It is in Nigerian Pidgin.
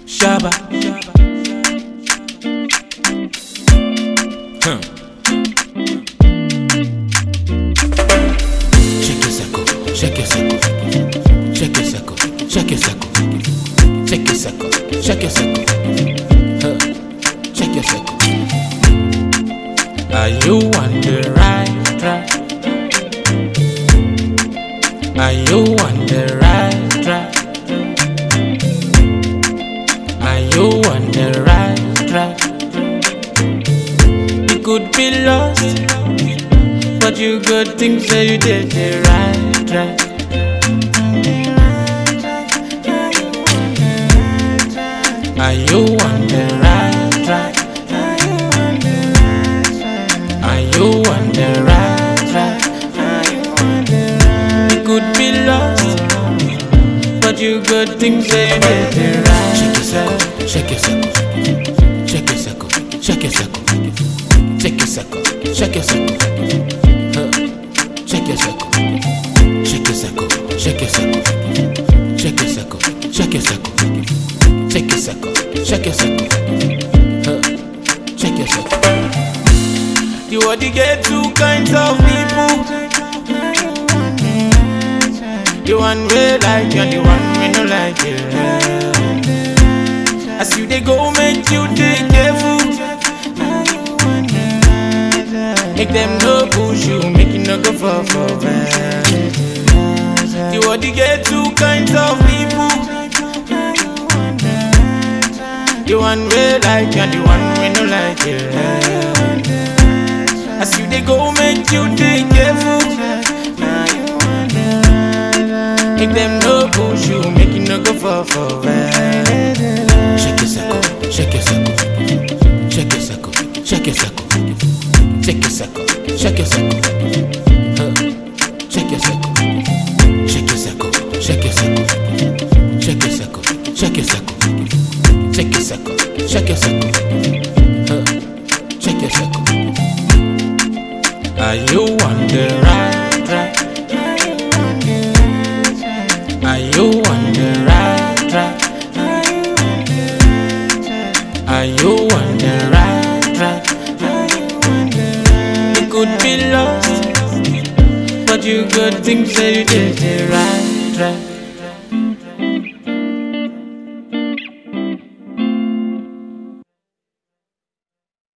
Shaba. Check your circle, check your circle, check your circle, check your circle, check your circle, check your circle, check your circle. Are you on the right track? Are you on the right track? Are you on the right track? You could be lost, but you got things that you did the right track. Are you on the right track? Are you on the right track? You could be lost, but you got things that you did the right track. Check your circle, check your circle, check your circle, check your circle, check your circle, check your circle, check your circle, check your circle, check your circle, check your circle, check your circle, check your circle, check your circle. You already get two kinds of people. The one we like and the one we no like you. As you they go, make you take careful. Make them no push you, make you no go for bad. You already get two kinds of people. The one we like and the one we no like you. As you they go, make you take careful. Make them no push you, make you no go for bad. Check your circle, check your circle, check your circle, check your circle, check your circle, check your circle, check your circle, check your circle, check your circle, check your circle, check your circle, check your circle, check your circle, check your circle. Are you on the right track? Are you on the right track? Are you on the right track? You could be lost, but you got things that you did the right track.